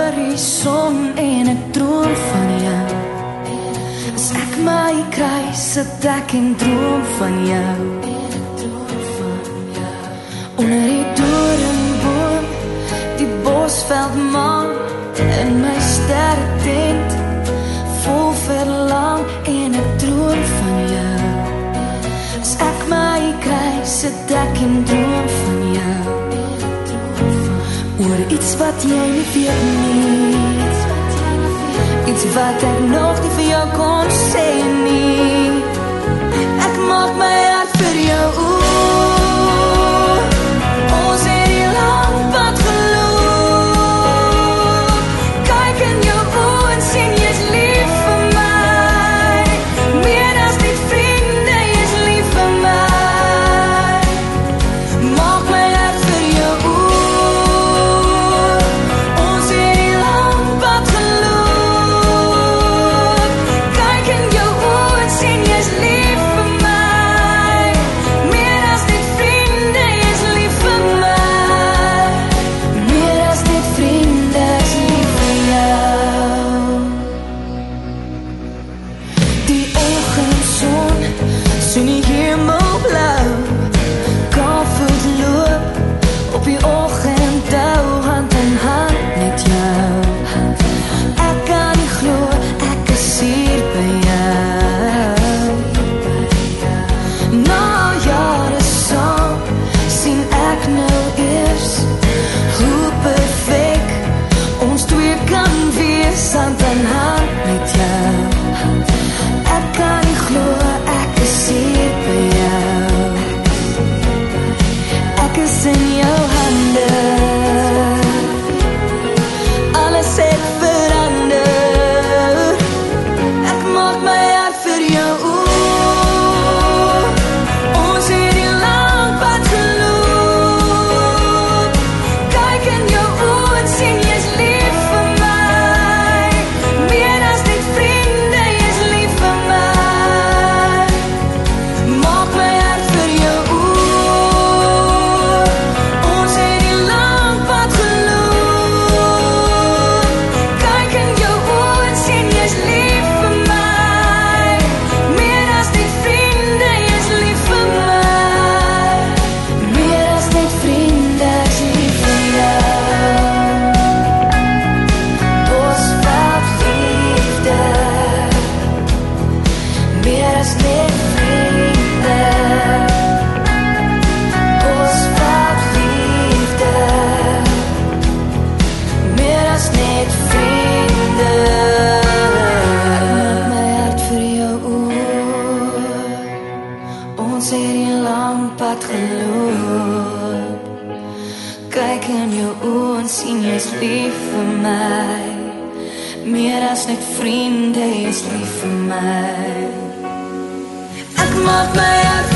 horison en ek droom van jou. As ek my kry, sit ek en droom van jou. Onder die doringboom, die bosveldman, in my sterretent, vol verlang en ek droom van jou. As ek my kry, sit ek en droom van jou. Oor iets wat jy nie weet nie, iets wat ek nog nie vir jou kon sê nie. Ek maak my hart vir jou oop. Ons het die lang pad geloop. Kyk in jou oë en sien jy's lief vir my. Meer as net vriende, jy's lief vir my. Maak my hart vir jou oop. Ons het die lang pad geloop. Kyk in jou oë en sien jy's lief vir my. Meer as net vriende, jy's lief vir my. Meer as net vriende, jy's lief vir jou. Die oggendson sien die hemel blou. Kan voetloop op die oggenddauw, hand in hand met jou. Ek kan nie glo, ek is hier by jou. Na jare saam, sien ek nou eers hoe perfek ons twee kan wees, hand in hand met jou. Ek kan nie glo, ek is hier by jou. Ek is in jou hande. Alles het verander. Ek maak my hart vir jou oop. Ons het die lang pad geloop. Kyk in jou oë en sien jy's lief vir my. Meer as net vriende, jy's lief vir my. Maak my hart vir jou oop. Ons het die lang pad geloop. Kyk in jou oë en sien jy's lief vir my. Meer as net vriende, jy's lief vir my. Meer as net vriende, jy's lief vir jou. Bosveld liefde. Meer as net vriende. Bosveld liefde. Meer as net vriende. Maak my hart vir jou oop. Ons het die lang pad geloop. Kyk in jou oë en sien jy's lief vir my. Meer as net vriende, jy's lief vir my. Ek maak my hart